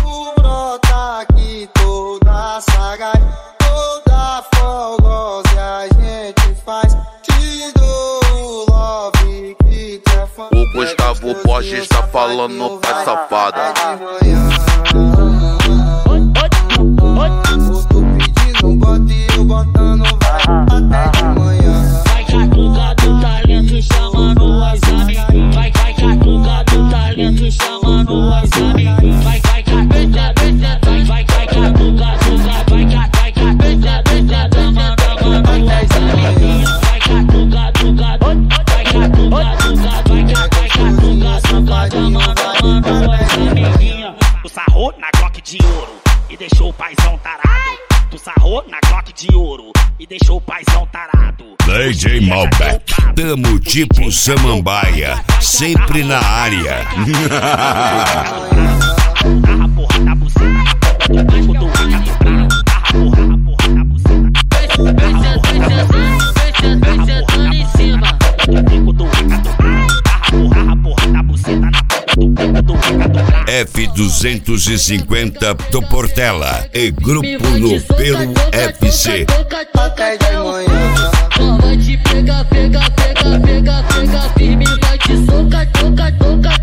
brota aqui toda saga, toda fogosa a gente faz. Te dou love que tu é fã. O Gustavo Borges está falando pra safada. Tô pedindo um bote e eu botando vai até de manhã. Vai catuca do talento chamando as amigas. Vai catuca do talento chamando as amigas. Vai catuca do talento, vai catuca do chamando as amiguinhas. Vai catuca do chamando as amiguinhas. Tu sarrou na Glock de ouro e deixou o paizão tarado. Tu sarrou na Glock de ouro e deixou o paizão tarado. DJ Malbec, tamo tipo Samambaia, sempre na área. A porra da buceta, quando tu fica bravo. A porra da buceta. Vem sentando em cima. Quando tu fica bravo. A porra da buceta na porta do bico do fica do bravo. F250 do Portela e Grupo no Pelo FC. Até de manhã. Vai te pega firme, vai te soca, toca.